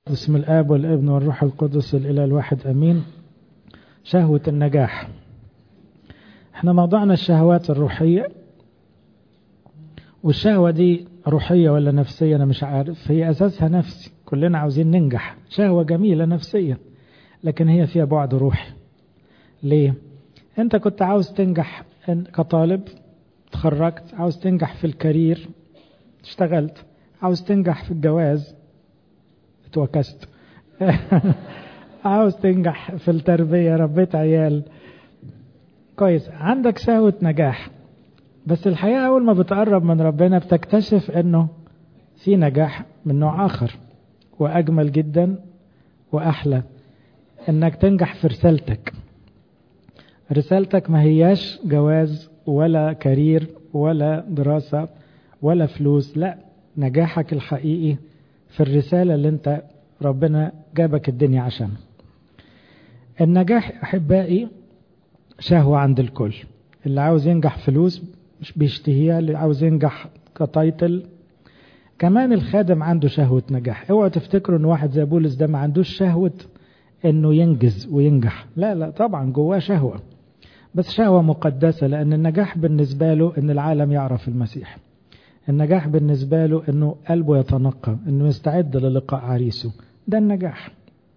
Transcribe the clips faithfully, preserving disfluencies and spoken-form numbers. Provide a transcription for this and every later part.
بسم الآب والابن والروح القدس الإله الواحد أمين. شهوة النجاح. احنا موضوعنا الشهوات الروحية، والشهوة دي روحية ولا نفسية؟ أنا مش عارف، هي أساسها نفسي، كلنا عاوزين ننجح، شهوة جميلة نفسية، لكن هي فيها بعد روحي. ليه؟ أنت كنت عاوز تنجح كطالب، تخرجت، عاوز تنجح في الكارير، اشتغلت، عاوز تنجح في الجواز، اتوكست عاوز تنجح في التربية، ربيت عيال، كويس، عندك شهوة نجاح. بس الحقيقة أول ما بتقرب من ربنا بتكتشف أنه في نجاح من نوع آخر وأجمل جدا وأحلى، أنك تنجح في رسالتك. رسالتك ما هياش جواز ولا كارير ولا دراسة ولا فلوس، لا، نجاحك الحقيقي في الرسالة اللي انت ربنا جابك الدنيا عشان. النجاح أحبائي شهوة عند الكل، اللي عاوز ينجح فلوس مش بيشتهيها، اللي عاوز ينجح كتايتل. كمان الخادم عنده شهوة نجاح. اوعوا تفتكروا ان واحد زي بولس ده ما عندوش شهوة انه ينجز وينجح، لا لا، طبعا جواه شهوة، بس شهوة مقدسة، لان النجاح بالنسبة له ان العالم يعرف المسيح. النجاح بالنسبة له انه قلبه يتنقى، انه يستعد للقاء عريسه، ده النجاح.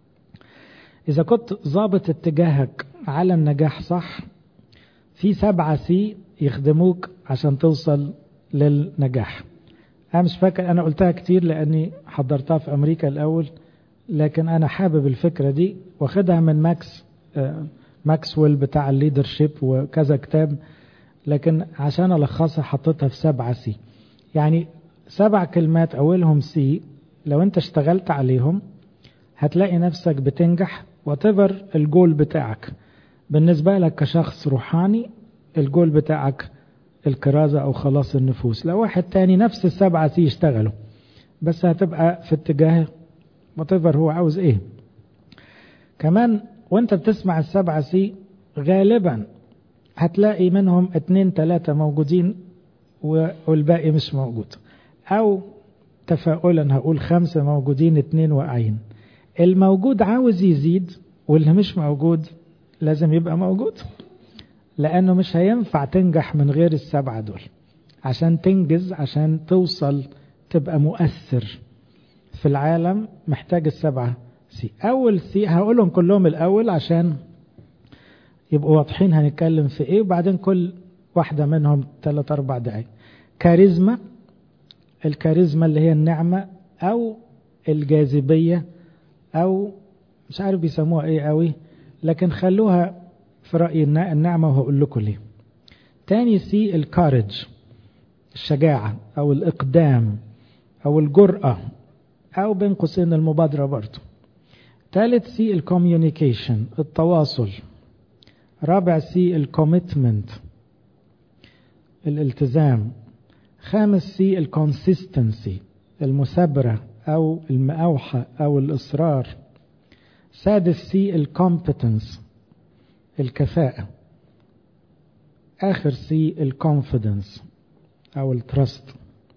اذا كنت ضابط اتجاهك على النجاح صح، في سبعة سي يخدموك عشان توصل للنجاح. انا مش فاكر، انا قلتها كتير لاني حضرتها في امريكا الاول، لكن انا حابب الفكرة دي واخدها من ماكس آه ماكسويل بتاع الليدرشيب وكذا كتاب، لكن عشان الخصها حطيتها في سبعة سي. يعني سبع كلمات اولهم سي، لو انت اشتغلت عليهم هتلاقي نفسك بتنجح وتبر الجول بتاعك. بالنسبة لك كشخص روحاني الجول بتاعك الكرازة او خلاص النفوس. لو واحد تاني نفس السبعة سي يشتغلوا، بس هتبقى في اتجاه وتبر هو عاوز ايه. كمان وانت بتسمع السبعة سي غالبا هتلاقي منهم اتنين تلاتة موجودين والباقي مش موجود، او تفاؤلا هقول خمسة موجودين اتنين واقعين. الموجود عاوز يزيد، واللي مش موجود لازم يبقى موجود، لانه مش هينفع تنجح من غير السبعة دول. عشان تنجز، عشان توصل تبقى مؤثر في العالم، محتاج السبعة سي. اول سي هقولهم كلهم الاول عشان يبقوا واضحين هنتكلم في ايه، وبعدين كل واحدة منهم ثلاث اربع دقايق. كاريزما. الكاريزما اللي هي النعمة او الجاذبية، او مش عارف بيسموها ايه قوي، لكن خلوها في رأيي النعمة وهقول لكم ليه. تاني سي الكارج، الشجاعة او الاقدام او الجرأة، او بين قوسين المبادرة برضو. ثالث سي الكوميونيكيشن، التواصل. رابع سي الكوميتمنت، الالتزام. خامس سي الكونسيستنسي، المثابرة او المأوحة او الإصرار. سادس سي الكومبتنس، الكفاءة. آخر سي الكونفيدنس او التراست.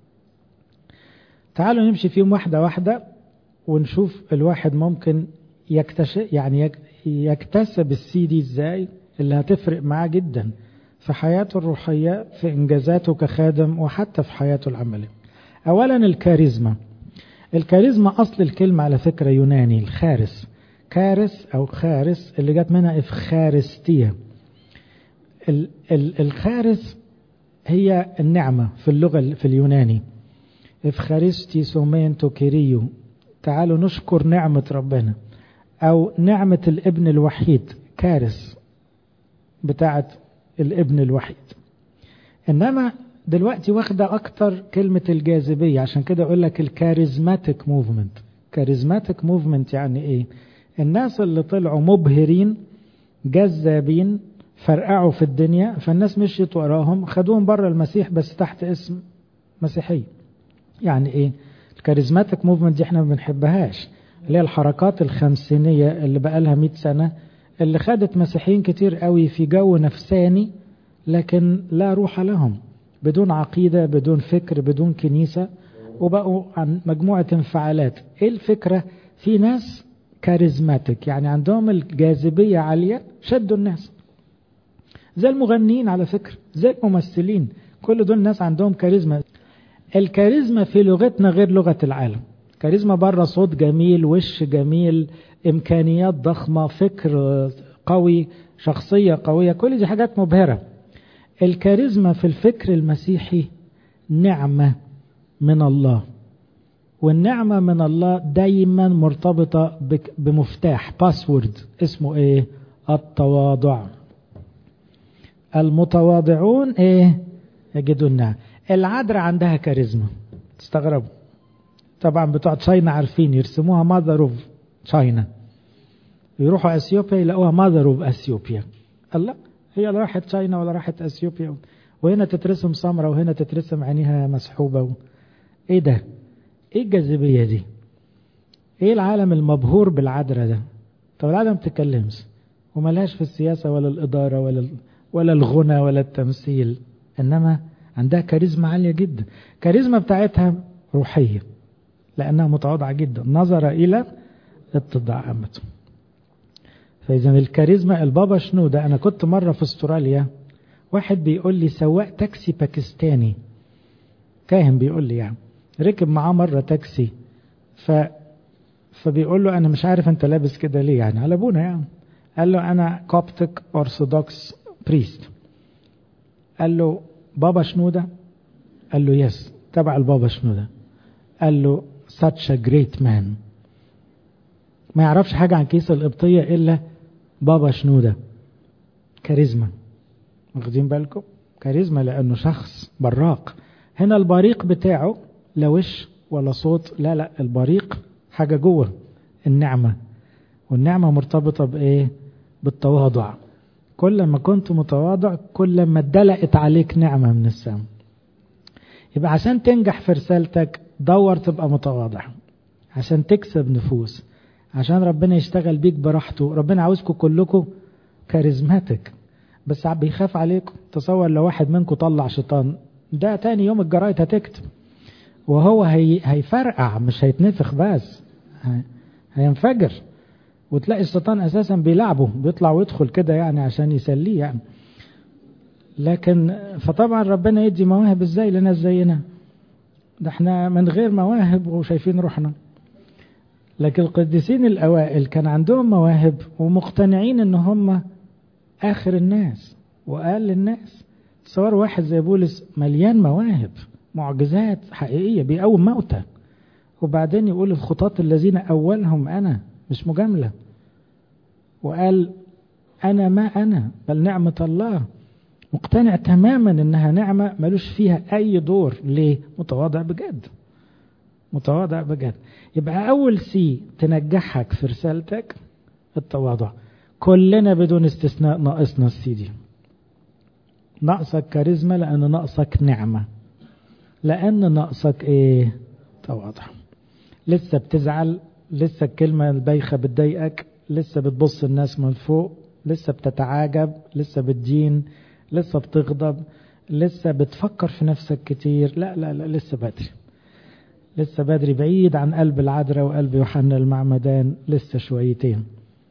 تعالوا نمشي فيهم واحدة واحدة ونشوف الواحد ممكن يكتشف يعني يكتسب السي دي ازاي، اللي هتفرق معاه جدا في حياته الروحية، في انجازاته كخادم، وحتى في حياته العملية. اولا الكاريزما. الكاريزما اصل الكلمة على فكرة يوناني، الخارس، كارس او خارس اللي جات منها افخارستية. ال ال الخارس هي النعمة في اللغة في اليوناني، افخارستي سومينتو كيريو، تعالوا نشكر نعمة ربنا، او نعمة الابن الوحيد، كارس بتاعت الابن الوحيد. انما دلوقتي واخدة اكتر كلمة الجاذبية، عشان كده اقول لك الكاريزماتيك موفمنت. كاريزماتيك موفمنت يعني ايه؟ الناس اللي طلعوا مبهرين جذابين فرقعوا في الدنيا، فالناس مشيت وراهم، خدوهم بره المسيح بس تحت اسم مسيحي. يعني ايه الكاريزماتيك موفمنت دي؟ احنا ما بنحبهاش، اللي هي الحركات الخمسينية اللي بقالها مئة سنة، اللي خدت مسيحيين كتير قوي في جو نفساني لكن لا روح لهم، بدون عقيدة، بدون فكر، بدون كنيسة، وبقوا عن مجموعة انفعالات. ايه الفكرة؟ في ناس كاريزماتيك، يعني عندهم الجاذبية عالية، شدوا الناس، زي المغنيين على فكرة، زي الممثلين، كل دول ناس عندهم كاريزما. الكاريزما في لغتنا غير لغة العالم. كاريزما بره صوت جميل، وش جميل، إمكانيات ضخمة، فكر قوي، شخصية قوية، كل دي حاجات مبهرة. الكاريزما في الفكر المسيحي نعمة من الله، والنعمة من الله دايما مرتبطة بمفتاح باسورد اسمه ايه؟ التواضع. المتواضعون ايه؟ يجدونها. العذراء عندها كاريزما، تستغربوا طبعا، بتوع تشاينا عارفين يرسموها ماذر اوف تشاينا، يروحوا اثيوبيا يلاقوها ماذر اوف اثيوبيا. الله، هي لا راحت تشاينا ولا راحت اثيوبيا، وهنا تترسم سمرة وهنا تترسم عينيها مسحوبة و... ايه ده؟ ايه الجاذبية دي؟ ايه العالم المبهور بالعذراء ده؟ طب العالم بتتكلمش وملهاش في السياسة ولا الإدارة ولا ولا الغنى ولا التمثيل، انما عندها كاريزما عالية جدا. كاريزما بتاعتها روحية لأنها متواضعة جدا، نظر إلى اتضاع أمته. فإذا الكاريزما، البابا شنودة، أنا كنت مرة في استراليا، واحد بيقول لي سواق تاكسي باكستاني، كاهن بيقول لي يعني، ركب معاه مرة تاكسي، ف فبيقول له أنا مش عارف أنت لابس كده ليه، يعني على أبونا يعني. قال له أنا كوبتك أرثوذكس بريست. قال له بابا شنودة؟ قال له يس، تبع البابا شنودة. قال له such a great man، ما يعرفش حاجة عن كيس القبطية إلا بابا شنودة. كاريزما، واخدين بالكم؟ كاريزما لأنه شخص براق. هنا البريق بتاعه لا وش ولا صوت، لا لا، البريق حاجة جوه، النعمة، والنعمة مرتبطة بإيه؟ بالتواضع. كل ما كنت متواضع كل ما اتدلقت عليك نعمة من السماء. يبقى عشان تنجح في رسالتك دور تبقى متواضع، عشان تكسب نفوس، عشان ربنا يشتغل بيك براحته. ربنا عاوزكم كلكم كاريزماتيك، بس بيخاف عليكم. تصور لو واحد منكم طلع شيطان، ده تاني يوم الجرايد هتكتب، وهو هي هيفرقع، مش هيتنفخ بس، هينفجر، وتلاقي الشيطان اساسا بيلعبه، بيطلع ويدخل كده يعني عشان يسليه يعني. لكن فطبعا ربنا يدي مواهب ازاي لناس زينا، ده احنا من غير مواهب وشايفين روحنا. لكن القديسين الأوائل كان عندهم مواهب ومقتنعين ان هم آخر الناس وأقل الناس. تصور واحد زي بولس مليان مواهب، معجزات حقيقية، بيقوم موتى، وبعدين يقول الخطاة الذين أولهم أنا، مش مجاملة، وقال أنا ما أنا بل نعمة الله. مقتنع تماما انها نعمة ملوش فيها اي دور. ليه؟ متواضع بجد، متواضع بجد. يبقى اول سي تنجحك في رسالتك التواضع. كلنا بدون استثناء ناقصنا السي دي. ناقصك كاريزما لان ناقصك نعمة، لان ناقصك ايه؟ تواضع. لسه بتزعل، لسه الكلمة البايخة بتضايقك، لسه بتبص الناس من فوق، لسه بتتعاجب، لسه بتدين، لسه بتغضب، لسه بتفكر في نفسك كتير. لا لا لا، لسه بدري، لسه بدري، بعيد عن قلب العذراء وقلب يوحنا المعمدان، لسه شويتين.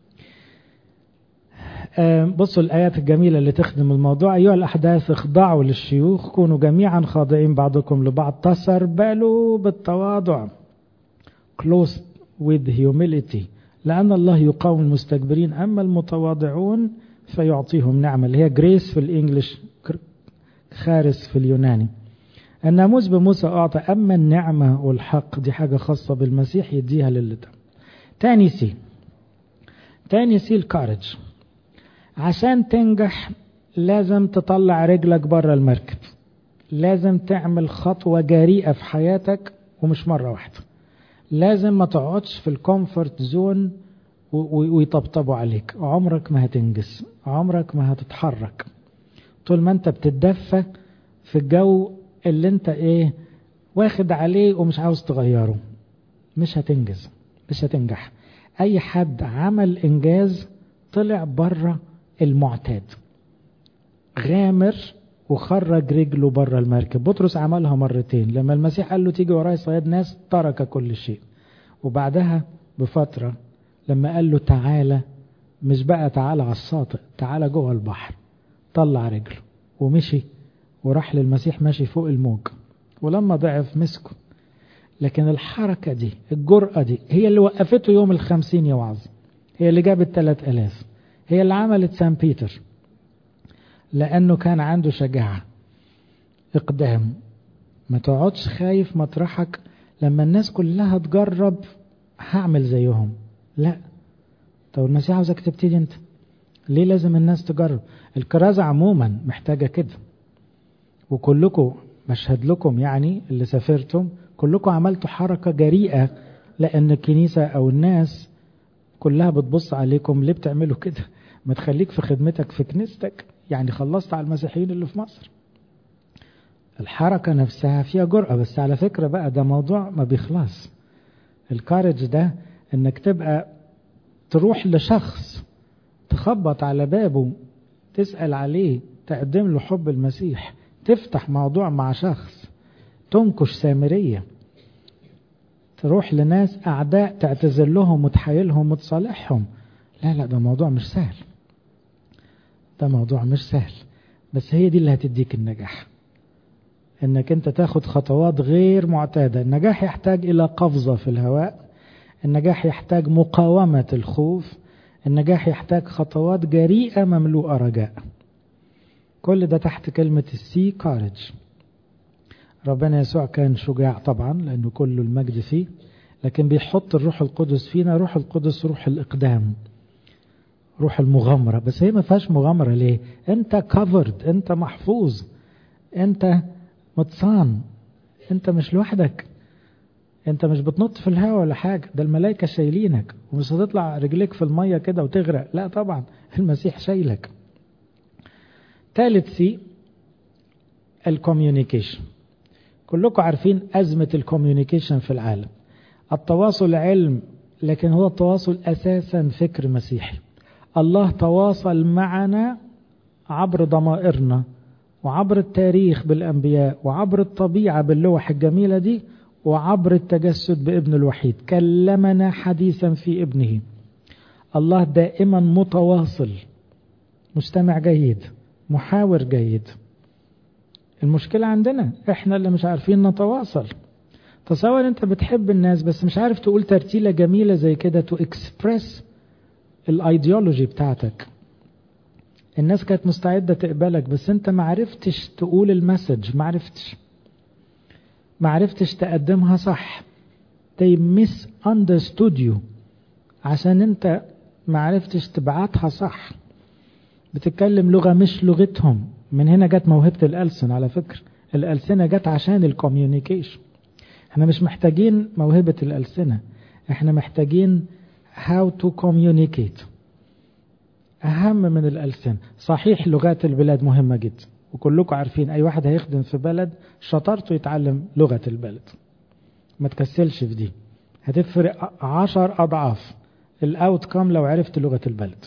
بصوا الآيات الجميلة اللي تخدم الموضوع. أيها الأحداث اخضعوا للشيوخ، كونوا جميعا خاضعين بعضكم لبعض، تسربلوا بالتواضع. close with humility، لأن الله يقاوم المستكبرين، أما المتواضعون فيعطيهم نعمة، اللي هي جريس في الإنجليش، خارس في اليوناني. الناموس بموسى أعطى، أما النعمة والحق دي حاجة خاصة بالمسيح يديها للي ده. تاني سي تاني سي الكارج. عشان تنجح لازم تطلع رجلك بره المركب، لازم تعمل خطوة جريئة في حياتك، ومش مرة واحدة. لازم ما تقعدش في الكومفورت زون ويطبطبوا عليك. عمرك ما هتنجز، عمرك ما هتتحرك. طول ما انت بتتدفى في الجو اللي انت ايه واخد عليه ومش عاوز تغيره، مش هتنجز، مش هتنجح. اي حد عمل انجاز طلع بره المعتاد، غامر وخرج رجله بره المركب. بطرس عملها مرتين، لما المسيح قال له تيجي وراي صياد ناس ترك كل شيء، وبعدها بفترة لما قال له تعالى، مش بقى تعالى على الشاطئ، تعالى جوه البحر، طلع رجله ومشي وراح للمسيح ماشي فوق الموج، ولما ضعف مسكه. لكن الحركة دي، الجرأة دي، هي اللي وقفته يوم الخمسين يوعظ، هي اللي جابت ثلاث آلاف، هي اللي عملت سان بيتر، لأنه كان عنده شجاعة، إقدام. ما تقعدش خايف مطرحك لما الناس كلها تجرب هعمل زيهم، لا. طب المسيح عاوزك تبتدي انت، ليه لازم الناس تجرب؟ الكرازة عموما محتاجة كده، وكلكم مشهد لكم يعني اللي سافرتم كلكم عملتوا حركة جريئة، لأن الكنيسة أو الناس كلها بتبص عليكم، ليه بتعملوا كده؟ ما تخليك في خدمتك في كنيستك، يعني خلصت على المسيحيين اللي في مصر. الحركة نفسها فيها جرأة، بس على فكرة بقى ده موضوع ما بيخلص. الكارج ده انك تبقى تروح لشخص، تخبط على بابه، تسأل عليه، تقدم له حب المسيح، تفتح موضوع مع شخص، تنكش سامرية، تروح لناس أعداء تعتذر لهم وتحايلهم وتصالحهم. لا لا، ده موضوع مش سهل، ده موضوع مش سهل، بس هي دي اللي هتديك النجاح، انك انت تاخد خطوات غير معتادة. النجاح يحتاج الى قفزة في الهواء، النجاح يحتاج مقاومة الخوف، النجاح يحتاج خطوات جريئة مملوءة رجاء. كل ده تحت كلمة السي كارج. ربنا يسوع كان شجاع طبعا لأنه كل المجد فيه، لكن بيحط الروح القدس فينا. روح القدس روح الإقدام، روح المغامرة. بس هي ما فيهاش مغامرة. ليه؟ انت كفرد، انت محفوظ، انت متصان، انت مش لوحدك، انت مش بتنط في الهواء ولا حاجة، ده الملائكة شايلينك، ومش هتطلع رجليك في المية كده وتغرق، لا طبعا المسيح شايلك. ثالث سي الكوميونيكيشن. كلكم عارفين أزمة الكوميونيكيشن في العالم. التواصل علم، لكن هو التواصل أساسا فكر مسيحي. الله تواصل معنا عبر ضمائرنا، وعبر التاريخ بالأنبياء، وعبر الطبيعة باللوح الجميلة دي، وعبر التجسد بابن الوحيد. كلمنا حديثا في ابنه. الله دائما متواصل، مستمع جيد، محاور جيد. المشكلة عندنا احنا اللي مش عارفين نتواصل. تصور انت بتحب الناس بس مش عارف تقول ترتيلة جميلة زي كده تو اكسبرس الايديولوجي بتاعتك. الناس كانت مستعدة تقبلك بس انت ما عرفتش تقول المسج، ما عرفتش ما عرفتش تقدمها صح. they misunderstood you عشان انت ما عرفتش تبعتها صح. بتتكلم لغة مش لغتهم. من هنا جت موهبة الألسن. على فكرة الألسنة جت عشان الكوميونيكيشن. احنا مش محتاجين موهبة الألسنة، احنا محتاجين how to communicate. أهم من الألسنة. صحيح لغات البلاد مهمة جدا، وكلكم عارفين أي واحد هيخدم في بلد شطارته يتعلم لغة البلد. ما تكسلش في دي، هتفرق عشر أضعاف الأوتكم لو عرفت لغة البلد.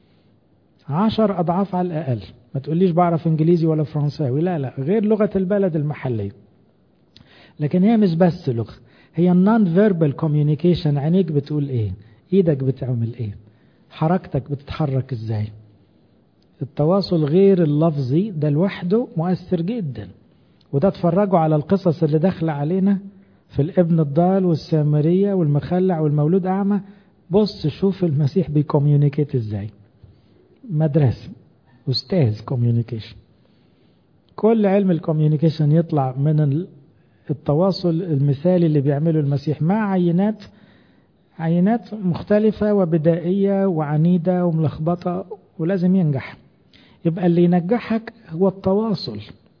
عشر أضعاف على الأقل. ما تقوليش بعرف إنجليزي ولا فرنساوي، لا لا، غير لغة البلد المحلية. لكن هي مش بس لغة، هي النون فيربال كوميونيكيشن. عينيك بتقول ايه، ايدك بتعمل ايه، حركتك بتتحرك ازاي. التواصل غير اللفظي ده لوحده مؤثر جدا. وده اتفرجوا على القصص اللي داخله علينا في الابن الضال والسامرية والمخلع والمولود أعمى. بص شوف المسيح بيكوميونيكيت ازاي. مدرسة، أستاذ كوميونيكيشن. كل علم الكوميونيكيشن يطلع من التواصل المثالي اللي بيعمله المسيح مع عينات عينات مختلفة وبدائية وعنيدة وملخبطة، ولازم ينجح. يبقى اللي ينجحك هو التواصل.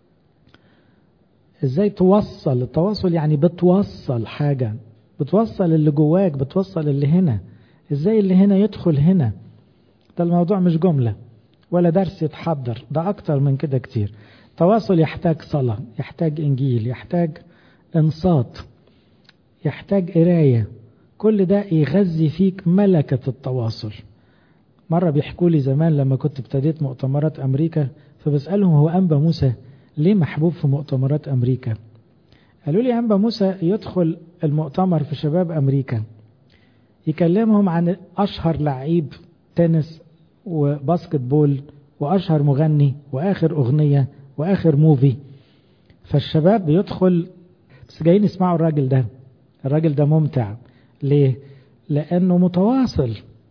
ازاي توصل؟ التواصل يعني بتوصل حاجة، بتوصل اللي جواك، بتوصل اللي هنا. ازاي اللي هنا يدخل هنا؟ ده الموضوع مش جملة ولا درس يتحضر، ده أكتر من كده كتير. تواصل يحتاج صلاة، يحتاج إنجيل، يحتاج انصات، يحتاج قراية. كل ده يغذي فيك ملكة التواصل. مرة بيحكوا لي زمان لما كنت ابتديت مؤتمرات أمريكا، فبسألهم هو أنبا موسى ليه محبوب في مؤتمرات أمريكا؟ قالوا لي أنبا موسى يدخل المؤتمر في شباب أمريكا يكلمهم عن أشهر لعيب تنس وباسكت بول وأشهر مغني وآخر أغنية وآخر موفي. فالشباب بيدخل بس جايين يسمعوا الراجل ده. الراجل ده ممتع. ليه؟ لأنه متواصل.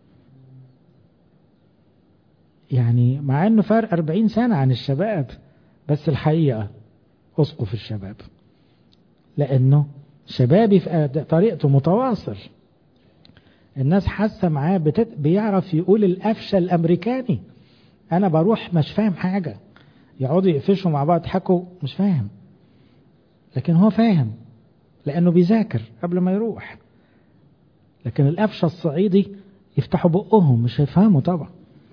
يعني مع أنه فرق أربعين سنة عن الشباب، بس الحقيقة أسقف الشباب، لأنه شبابي في طريقته متواصل. الناس حاسة معاه بتت... بيعرف يقول القفشة الأمريكاني. أنا بروح مش فاهم حاجة، يقعدوا يقفشوا مع بعض يضحكوا مش فاهم، لكن هو فاهم لأنه بيذاكر قبل ما يروح. لكن القفشة الصعيدي يفتحوا بقهم مش هيفهموا طبعا.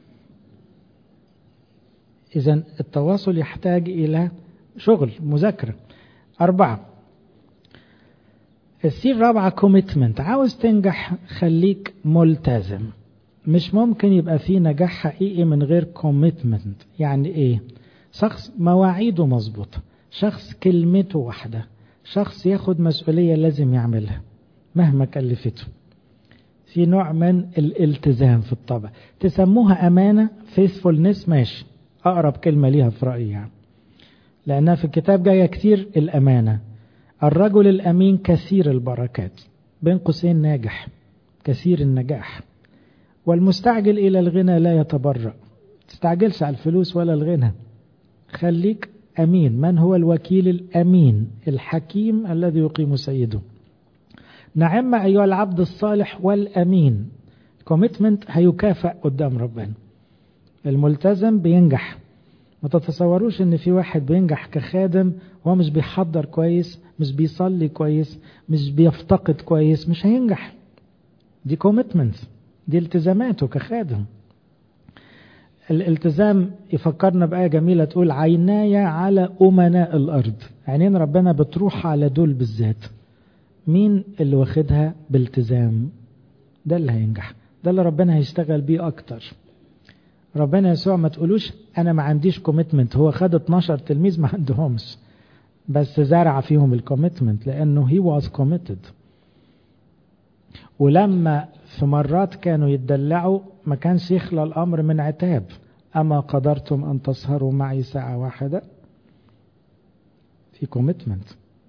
إذن التواصل يحتاج إلى شغل مذاكرة. أربعة، السي الرابعة كوميتمنت. عاوز تنجح خليك ملتزم. مش ممكن يبقى فيه نجاح حقيقي من غير كوميتمنت. يعني ايه؟ شخص مواعيده مظبوطة، شخص كلمته واحدة، شخص ياخد مسؤولية لازم يعملها مهما كلفته. في نوع من الالتزام في الطبع. تسموها أمانة، faithfulness، ماشي، أقرب كلمة ليها في رأيي يعني. لأنها في الكتاب جاية كتير الأمانة. الرجل الأمين كثير البركات، بين قوسين ناجح، كثير النجاح. والمستعجل إلى الغنى لا يتبرأ. تستعجلش على الفلوس ولا الغنى، خليك أمين. من هو الوكيل الأمين؟ الحكيم الذي يقيم سيده. نعم أيها العبد الصالح والأمين. كوميتمنت هيكافئ قدام ربنا. الملتزم بينجح. ما تتصوروش ان في واحد بينجح كخادم وهو مش بيحضر كويس، مش بيصلي كويس، مش بيفتقد كويس، مش هينجح. دي كوميتمنت، دي التزاماته كخادم. الالتزام يفكرنا بآية جميلة تقول عيناي على أمناء الأرض. عينين ربنا بتروح على دول بالذات. مين اللي واخدها بالتزام؟ ده اللي هينجح، ده اللي ربنا هيشتغل بيه أكتر. ربنا يسوع ما تقولوش أنا ما عنديش كوميتمنت، هو خد اتناشر تلميذ ما عندهمش، بس زرع فيهم الكوميتمنت لأنه he was committed. ولما في مرات كانوا يتدلعوا ما كانش يخلى الأمر من عتاب. أما قدرتم أن تسهروا معي ساعة واحدة؟ في كوميتمنت.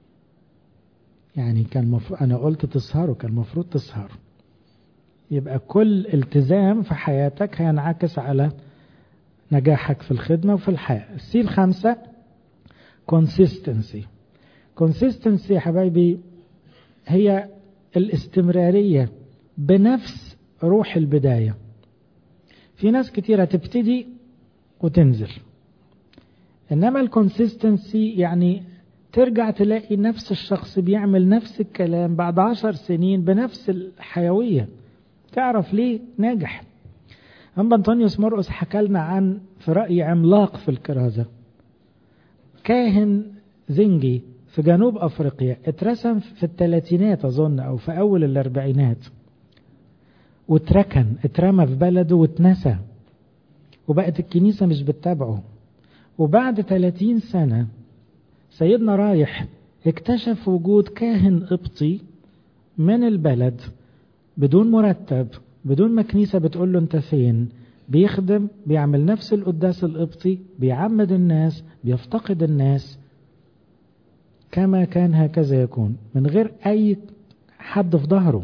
يعني كان مفروض، أنا قلت تسهروا، كان مفروض تسهروا. يبقى كل التزام في حياتك هينعكس على نجاحك في الخدمة وفي الحياة. السي الخامسة consistency. consistency يا حبايبي هي الاستمرارية بنفس روح البداية. في ناس كتيرة تبتدي وتنزل، إنما الكونسيستنسي يعني ترجع تلاقي نفس الشخص بيعمل نفس الكلام بعد عشر سنين بنفس الحيوية. تعرف ليه ناجح؟ أما أنطونيوس مرقس حكى لنا عن في رأي عملاق في الكرازة، كاهن زنجي في جنوب أفريقيا، اترسم في الثلاثينات أظن أو في أول الأربعينات، واتركن، اترمى في بلده واتنسى، وبقت الكنيسة مش بتتابعه. وبعد ثلاثين سنة سيدنا رايح اكتشف وجود كاهن قبطي من البلد بدون مرتب، بدون ما كنيسة بتقول له انت فين، بيخدم، بيعمل نفس القداس القبطي، بيعمد الناس، بيفتقد الناس. كما كان هكذا يكون، من غير اي حد في ظهره.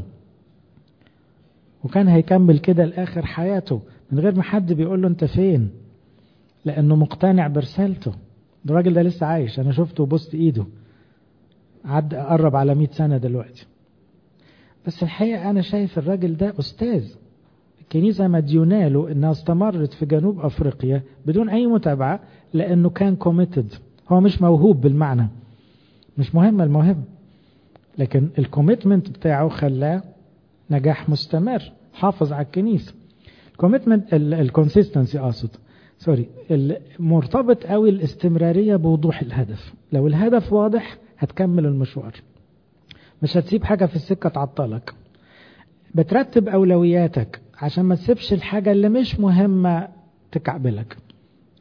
وكان هيكمل كده لآخر حياته من غير ما حد بيقول له انت فين، لانه مقتنع برسالته. الراجل ده لسه عايش، انا شفته وبوست ايده، عد قرب على مئة سنة دلوقتي. بس الحقيقة انا شايف الراجل ده استاذ. الكنيسة مديونة له انها استمرت في جنوب افريقيا بدون اي متابعة، لانه كان كوميتد. هو مش موهوب بالمعنى، مش مهم الموهبة، لكن الكوميتمنت بتاعه خلاه نجاح مستمر، حافظ على الكنيسة. الكوميتمنت الكونسيستنسي اقصد سوري مرتبط قوي الاستمرارية بوضوح الهدف. لو الهدف واضح هتكمل المشوار، مش هتسيب حاجة في السكة تعطلك. بترتب أولوياتك عشان ما تسيبش الحاجة اللي مش مهمة تكعبلك.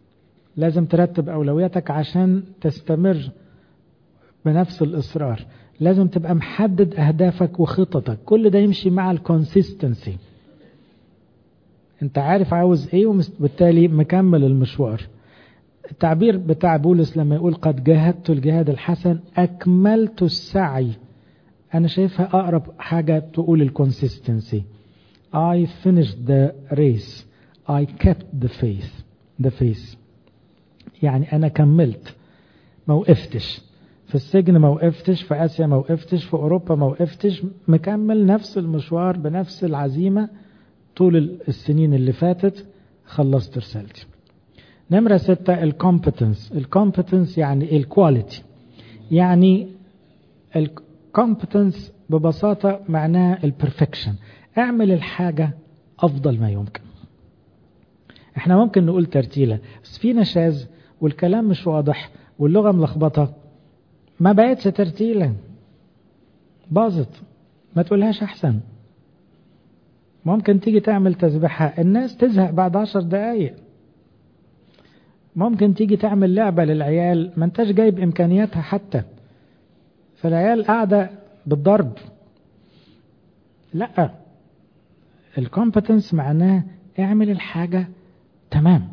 لازم ترتب أولوياتك عشان تستمر بنفس الإصرار. لازم تبقى محدد أهدافك وخططك، كل ده يمشي مع الكونسيستنسي. انت عارف عاوز ايه وبالتالي مكمل المشوار. التعبير بتاع بولس لما يقول قد جاهدت الجهاد الحسن أكملت السعي، أنا شايفها أقرب حاجة تقول الكونسيستنسي. I finished the race. I kept the faith. the faith. يعني أنا كملت، ما وقفتش في السجن، ما وقفتش في آسيا، ما وقفتش في أوروبا، ما وقفتش، مكمل نفس المشوار بنفس العزيمة طول السنين اللي فاتت. خلصت رسالتي. نمرة ستة الكومبتنس. الكومبتنس يعني الكواليتي. يعني الكومبتنس ببساطة معناها البرفكشن. اعمل الحاجة أفضل ما يمكن. احنا ممكن نقول ترتيلة بس في نشاز والكلام مش واضح واللغة ملخبطة، ما بقتش ترتيلة، باظت، ما تقولهاش أحسن. ممكن تيجي تعمل تسبيحة الناس تزهق بعد عشر دقايق. ممكن تيجي تعمل لعبة للعيال ما انتش جايب إمكانياتها حتى، فالعيال قاعدة بالضرب. لا، الكومبتنس معناه اعمل الحاجة تمام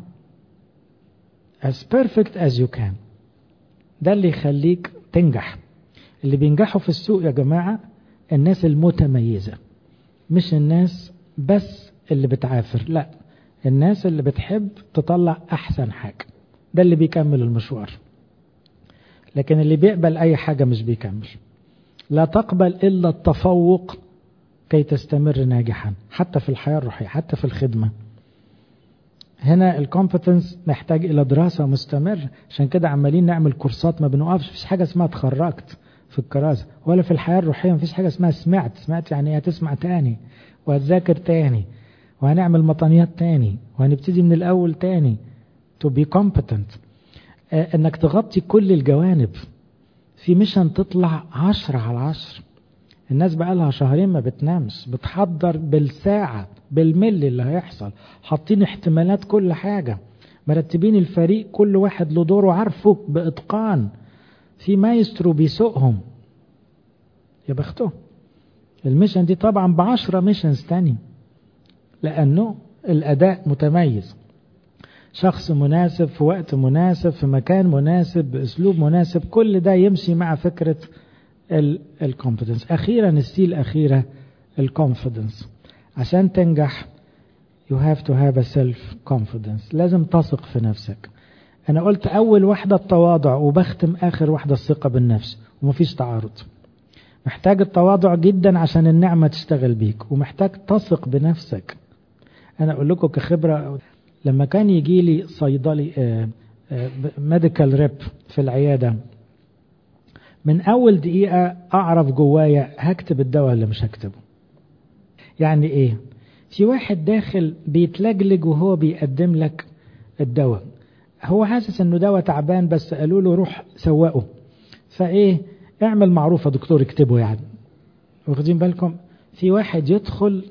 as perfect as you can. ده اللي يخليك تنجح. اللي بينجحوا في السوق يا جماعة الناس المتميزة، مش الناس بس اللي بتعافر، لا، الناس اللي بتحب تطلع أحسن حاجة. ده اللي بيكمل المشوار. لكن اللي بيقبل أي حاجة مش بيكمل. لا تقبل إلا التفوق كي تستمر ناجحا، حتى في الحياة الروحية، حتى في الخدمة. هنا الكومبتنس محتاج إلى دراسة مستمرة. عشان كده عمالين نعمل كورسات ما بنوقفش. مفيش حاجة اسمها اتخرجت في الكراسة، ولا في الحياة الروحية مفيش حاجة اسمها سمعت. سمعت يعني هتسمع تاني وهتذاكر تاني وهنعمل مطانيات تاني وهنبتدي من الأول تاني. to be competent آه انك تغطي كل الجوانب في ميشن تطلع عشرة على عشر. الناس بقى لها شهرين ما بتنامش، بتحضر بالساعة بالملي اللي هيحصل، حاطين احتمالات كل حاجة، مرتبين الفريق كل واحد له دوره عارفه بإتقان، في مايسترو بيسوقهم. يا بخته. الميشن دي طبعا بعشرة ميشنز تاني، لأنه الأداء متميز. شخص مناسب في وقت مناسب في مكان مناسب بأسلوب مناسب، كل ده يمشي مع فكرة الكومبتنس. أخيرا السي الأخيرة الكونفيدنس. عشان تنجح you have to have a self confidence. لازم تثق في نفسك. أنا قلت أول واحدة التواضع وبختم آخر واحدة الثقة بالنفس، ومفيش تعارض. محتاج التواضع جدا عشان النعمة تشتغل بيك، ومحتاج تثق بنفسك. أنا أقول لكم كخبرة، لما كان يجي لي صيدلي ميديكال ريب في العيادة، من أول دقيقة أعرف جوايا هكتب الدواء اللي مش هكتبه. يعني إيه؟ في واحد داخل بيتلجلج وهو بيقدم لك الدواء، هو حاسس إنه دواء تعبان بس قالوا له روح سوقه، فإيه اعمل معروف يا دكتور اكتبه. يعني واخدين بالكم؟ في واحد يدخل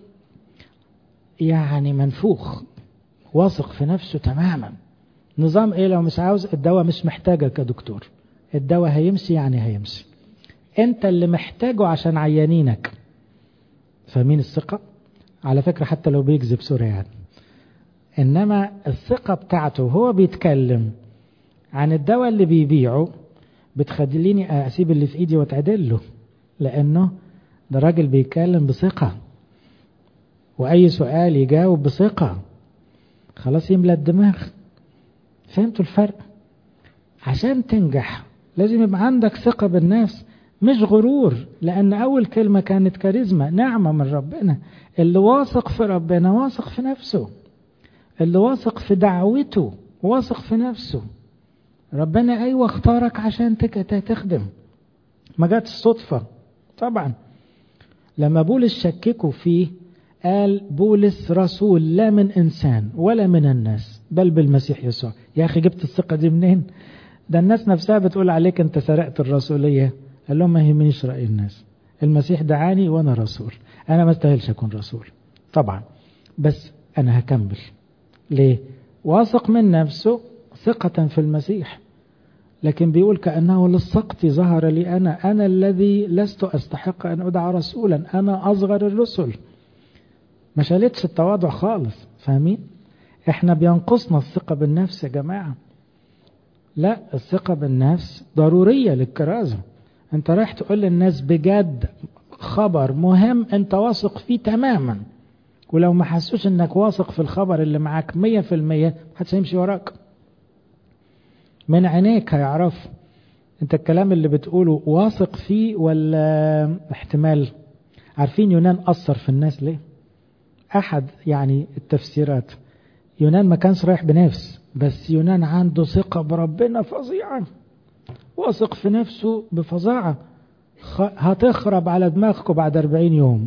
يعني منفوخ واثق في نفسه تماما. نظام إيه؟ لو مش عاوز الدواء مش محتاجك يا دكتور، الدواء هيمشي يعني هيمشي، انت اللي محتاجه عشان عيانينك. فاهمين الثقة؟ على فكرة حتى لو بيكذب سوري يعني. انما الثقة بتاعته هو بيتكلم عن الدواء اللي بيبيعه بتخليني اسيب اللي في ايدي واتعدل له، لانه ده راجل بيتكلم بثقة، واي سؤال يجاوب بثقة، خلاص يملى الدماغ. فهمتوا الفرق؟ عشان تنجح لازم يبقى عندك ثقة بالنفس، مش غرور، لأن أول كلمة كانت كاريزما، نعمة من ربنا. اللي واثق في ربنا واثق في نفسه، اللي واثق في دعوته واثق في نفسه. ربنا أيوة اختارك عشان تخدم، ما جاتش صدفة طبعا. لما بولس شككوا فيه قال بولس رسول لا من إنسان ولا من الناس بل بالمسيح يسوع. يا أخي جبت الثقة دي منين؟ ده الناس نفسها بتقول عليك انت سرقت الرسولية. قال لهم ما يهمنيش رأي الناس، المسيح دعاني وانا رسول. انا ما استاهلش اكون رسول طبعا، بس انا هكمل. ليه؟ واثق من نفسه ثقة في المسيح. لكن بيقول كأنه للسقط ظهر لي أنا أنا الذي لست أستحق أن أدعى رسولا، أنا أصغر الرسل. ما شالتش التواضع خالص. فاهمين؟ احنا بينقصنا الثقة بالنفس يا جماعة. لا، الثقة بالنفس ضرورية للكرازة. انت رايح تقول للناس بجد خبر مهم انت واثق فيه تماما، ولو ما حسوش انك واثق في الخبر اللي معاك مية في المية محدش هيمشي وراك. من عينيك هيعرف انت الكلام اللي بتقوله واثق فيه ولا احتمال. عارفين يونان أثر في الناس ليه؟ أحد يعني التفسيرات، يونان ما كانش رايح بنفس، بس يونان عنده ثقة بربنا فظيعة، واثق في نفسه بفظاعة، هتخرب على دماغكم بعد أربعين يوم.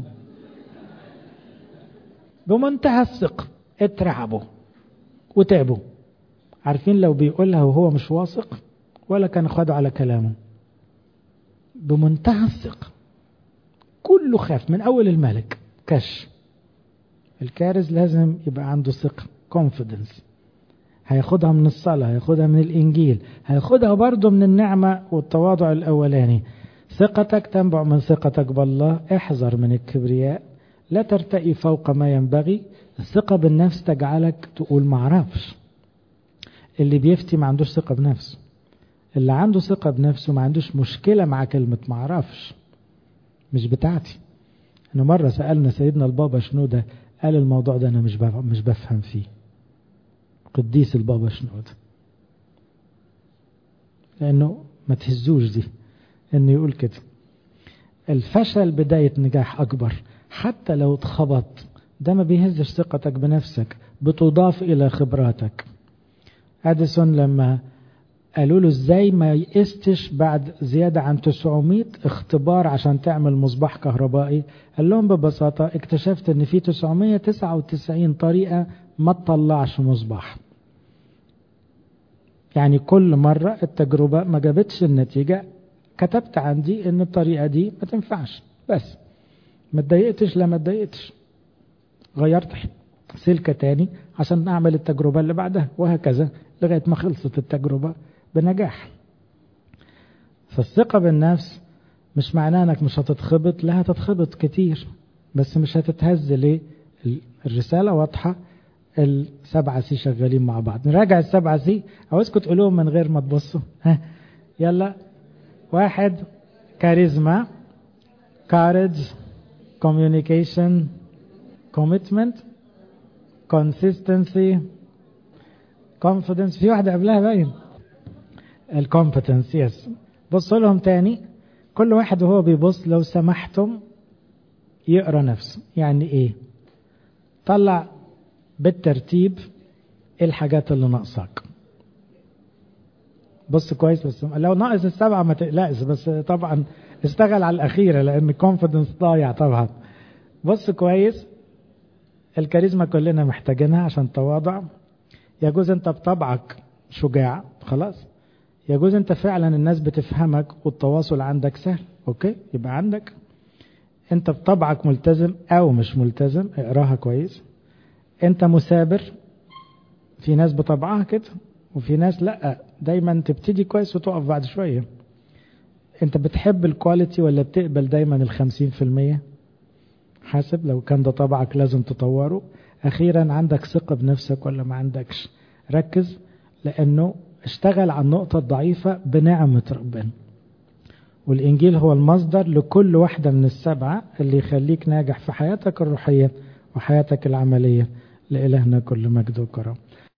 بمنتهى الثقة اترعبوا وتعبوا. عارفين لو بيقولها وهو مش واثق ولا كان خدوا على كلامه. بمنتهى الثقة كله خاف من أول الملك كش. الكارز لازم يبقى عنده ثقة confidence، هياخدها من الصلاة، هياخدها من الإنجيل، هياخدها برضو من النعمة والتواضع الأولاني. ثقتك تنبع من ثقتك بالله. احذر من الكبرياء، لا ترتقي فوق ما ينبغي. الثقة بالنفس تجعلك تقول معرفش. اللي بيفتي ما عندوش ثقة بنفسه. اللي عنده ثقة بنفسه ما عندوش مشكلة مع كلمة معرفش، مش بتاعتي. أنا مرة سألنا سيدنا البابا شنودة، قال الموضوع ده أنا مش مش بفهم فيه. قديس البابا شنودة، لأنه ما تهزوش دي إنه يقول كده. الفشل بداية نجاح أكبر. حتى لو اتخبط ده ما بيهزش ثقتك بنفسك، بتضاف إلى خبراتك. أديسون لما قالوا له ازاي ما يقستش بعد زيادة عن تسعمية اختبار عشان تعمل مصباح كهربائي، قال لهم ببساطة اكتشفت ان في تسعمية وتسعة وتسعين طريقة ما تطلعش مصباح. يعني كل مرة التجربة ما جابتش النتيجة، كتبت عندي ان الطريقة دي ما تنفعش، بس ما اتضايقتش. لا ما اتضايقتش، غيرت سلكة تاني عشان اعمل التجربة اللي بعدها، وهكذا لغاية ما خلصت التجربة بنجاح. فالثقة بالنفس مش معناه انك مش هتتخبط، لا هتتخبط كتير بس مش هتتهز. ليه؟ الرسالة واضحة، السبعة سي شغالين مع بعض. نراجع السبعة سي، عاوزكم تقولوهم من غير ما تبصوا. ها يلا. واحد، كاريزما، courage, communication, commitment, consistency, confidence. في واحدة قبلها باين الكومبتنس. يس. بصوا لهم تاني كل واحد وهو بيبص لو سمحتم يقرأ نفسه. يعني ايه؟ طلع بالترتيب الحاجات اللي ناقصك. بص كويس، بس لو ناقص السبعة ما تقلقش، بس طبعا اشتغل على الأخيرة لأن الكونفيدنس ضايع طبعا. بص كويس، الكاريزما كلنا محتاجينها عشان تواضع. يجوز انت بطبعك شجاع، خلاص. يجوز انت فعلا الناس بتفهمك والتواصل عندك سهل، اوكي، يبقى عندك. انت بطبعك ملتزم او مش ملتزم، اقراها كويس. انت مثابر، في ناس بطبعها كده وفي ناس لا، دايما تبتدي كويس وتقف بعد شوية. انت بتحب الكواليتي ولا بتقبل دايما الخمسين في المية؟ حاسب، لو كان ده طبعك لازم تطوره. اخيرا عندك ثقة بنفسك ولا ما عندكش؟ ركز، لانه اشتغل على النقطة الضعيفة بنعمة ربنا، والإنجيل هو المصدر لكل واحدة من السبعة اللي يخليك ناجح في حياتك الروحية وحياتك العملية. لإلهنا كل مجد وكرم.